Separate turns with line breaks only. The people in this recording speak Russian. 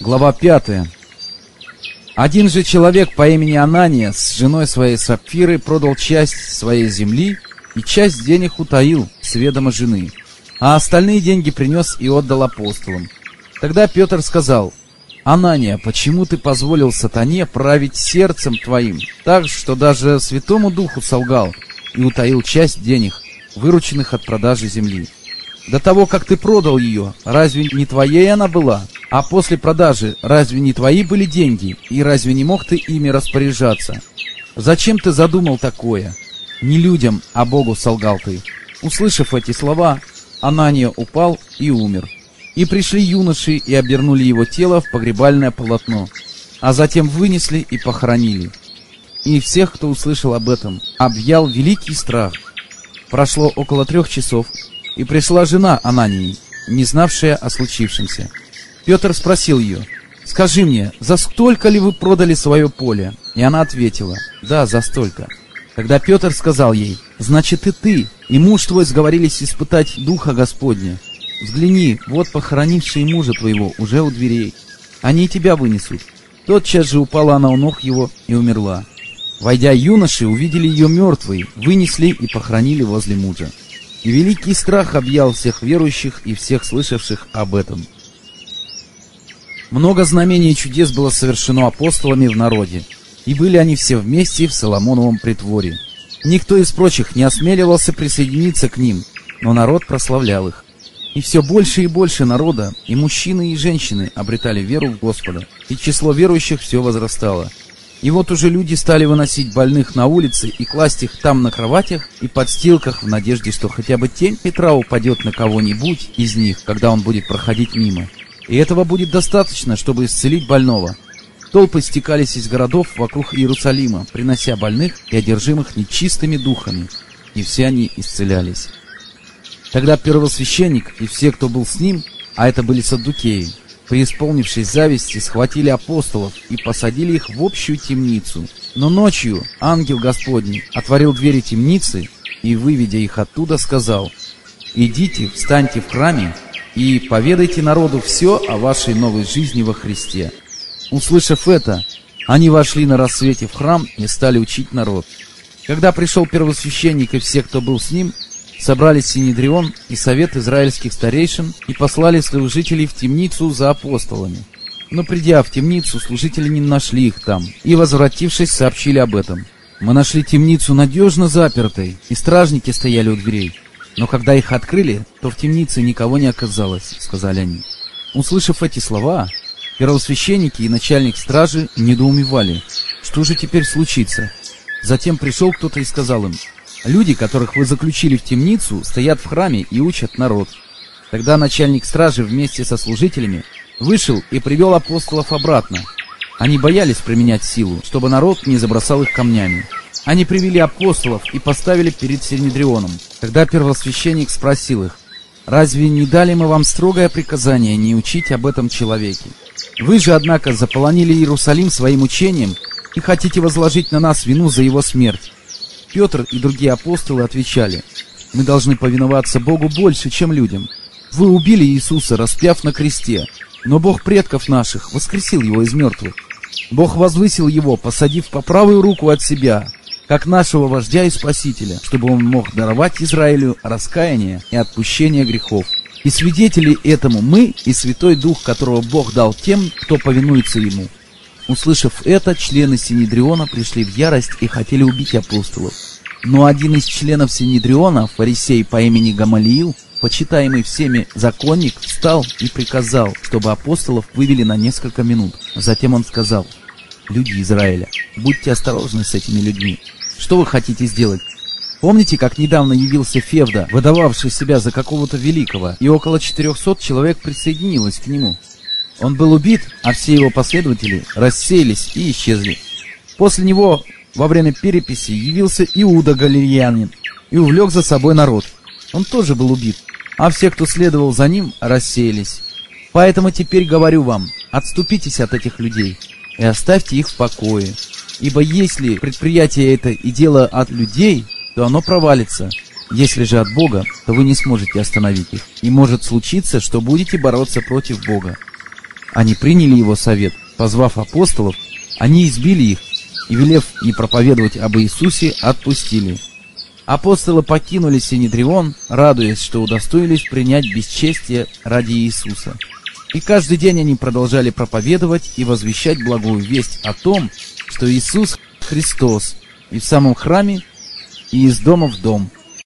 Глава 5. Один же человек по имени Анания с женой своей Сапфирой продал часть своей земли и часть денег утаил с ведома жены, а остальные деньги принес и отдал апостолам. Тогда Петр сказал: «Анания, почему ты позволил сатане править сердцем твоим, так, что даже Святому Духу солгал и утаил часть денег, вырученных от продажи земли? До того, как ты продал ее, разве не твоей она была? А после продажи, разве не твои были деньги, и разве не мог ты ими распоряжаться? Зачем ты задумал такое? Не людям, а Богу солгал ты». Услышав эти слова, Анания упал и умер. И пришли юноши и обернули его тело в погребальное полотно, а затем вынесли и похоронили. И всех, кто услышал об этом, объял великий страх. Прошло около 3 часов, и пришла жена Анании, не знавшая о случившемся. Петр спросил ее: «Скажи мне, за столько ли вы продали свое поле?» И она ответила: «Да, за столько». Тогда Петр сказал ей: «Значит, и ты, и муж твой сговорились испытать Духа Господня. Взгляни, вот похоронившие мужа твоего уже у дверей. Они тебя вынесут». Тотчас же упала она у ног его и умерла. Войдя юноши, увидели ее мертвой, вынесли и похоронили возле мужа. И великий страх объял всех верующих и всех слышавших об этом. Много знамений и чудес было совершено апостолами в народе, и были они все вместе в Соломоновом притворе. Никто из прочих не осмеливался присоединиться к ним, но народ прославлял их. И все больше и больше народа, и мужчины, и женщины обретали веру в Господа, и число верующих все возрастало. И вот уже люди стали выносить больных на улицы и класть их там на кроватях и подстилках в надежде, что хотя бы тень Петра упадет на кого-нибудь из них, когда он будет проходить мимо. И этого будет достаточно, чтобы исцелить больного. Толпы стекались из городов вокруг Иерусалима, принося больных и одержимых нечистыми духами, и все они исцелялись. Тогда первосвященник и все, кто был с ним, а это были саддукеи, преисполнившись зависти, схватили апостолов и посадили их в общую темницу. Но ночью ангел Господний отворил двери темницы и, выведя их оттуда, сказал: «Идите, встаньте в храме и поведайте народу все о вашей новой жизни во Христе». Услышав это, они вошли на рассвете в храм и стали учить народ. Когда пришел первосвященник и все, кто был с ним, собрались Синедрион и совет израильских старейшин и послали служителей в темницу за апостолами. Но придя в темницу, служители не нашли их там, и, возвратившись, сообщили об этом. «Мы нашли темницу надежно запертой, и стражники стояли у дверей. Но когда их открыли, то в темнице никого не оказалось», — сказали они. Услышав эти слова, первосвященники и начальник стражи недоумевали, что же теперь случится. Затем пришел кто-то и сказал им: «Люди, которых вы заключили в темницу, стоят в храме и учат народ». Тогда начальник стражи вместе со служителями вышел и привел апостолов обратно. Они боялись применять силу, чтобы народ не забросал их камнями. Они привели апостолов и поставили перед Синедрионом. Тогда первосвященник спросил их: «Разве не дали мы вам строгое приказание не учить об этом человеке? Вы же, однако, заполонили Иерусалим своим учением и хотите возложить на нас вину за его смерть». Петр и другие апостолы отвечали: «Мы должны повиноваться Богу больше, чем людям. Вы убили Иисуса, распяв на кресте, но Бог предков наших воскресил его из мертвых. Бог возвысил его, посадив по правую руку от себя, как нашего вождя и спасителя, чтобы он мог даровать Израилю раскаяние и отпущение грехов. И свидетели этому мы и Святой Дух, которого Бог дал тем, кто повинуется ему». Услышав это, члены Синедриона пришли в ярость и хотели убить апостолов. Но один из членов Синедриона, фарисей по имени Гамалиил, почитаемый всеми законник, встал и приказал, чтобы апостолов вывели на несколько минут. Затем он сказал: «Люди Израиля, будьте осторожны с этими людьми. Что вы хотите сделать? Помните, как недавно явился Февда, выдававший себя за какого-то великого, и около 400 человек присоединилось к нему? Он был убит, а все его последователи рассеялись и исчезли. После него, во время переписи, явился Иуда Галилеянин и увлек за собой народ. Он тоже был убит, а все, кто следовал за ним, рассеялись. Поэтому теперь говорю вам: отступитесь от этих людей и оставьте их в покое. Ибо если предприятие это и дело от людей, то оно провалится. Если же от Бога, то вы не сможете остановить их. И может случиться, что будете бороться против Бога». Они приняли его совет. Позвав апостолов, они избили их и, велев не проповедовать об Иисусе, отпустили. Апостолы покинули Синедрион, радуясь, что удостоились принять бесчестие ради Иисуса. И каждый день они продолжали проповедовать и возвещать благую весть о том, что Иисус Христос и в самом храме, и из дома в дом.